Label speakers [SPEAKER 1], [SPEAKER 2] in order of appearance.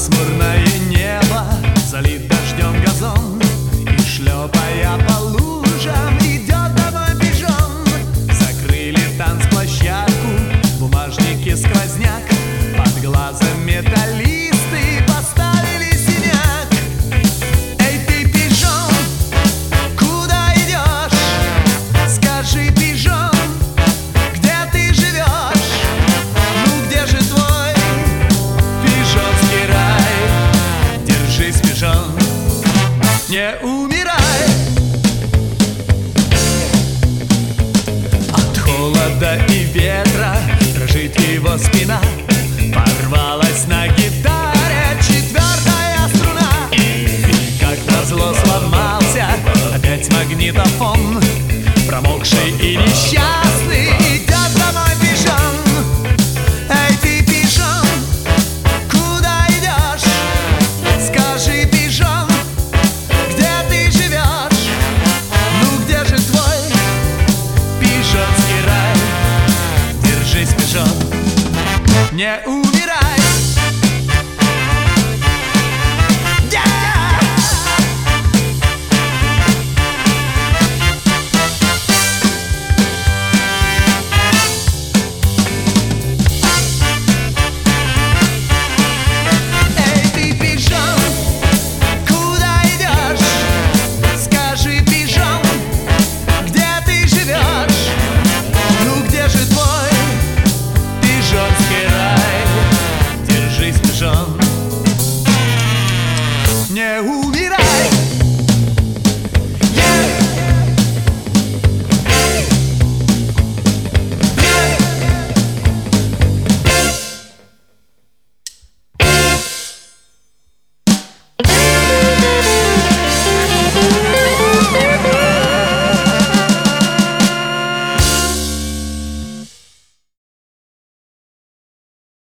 [SPEAKER 1] Пасмурное небо, залит дождем газон, и, шлепая по лужам, идет домой пижон. Закрыли танцплощадку, бумажники сквозняк, под глазом металлисты поставили синяк. Эй, ты, пижон, куда идешь? Скажи, пижон, где ты живешь? Ну где же твой пижонский рай? Держись, пижон, не умирай. От холода и ветра дрожит его спина, порвалась на гитаре четвертая струна. И как назло сломался опять магнитофон, промокший и несчастный идет домой пижон. Эй, ты, пижон, куда идешь? Скажи, пижон, где ты живешь? Ну где же твой пижонский рай? Держись, пижон, не умирай.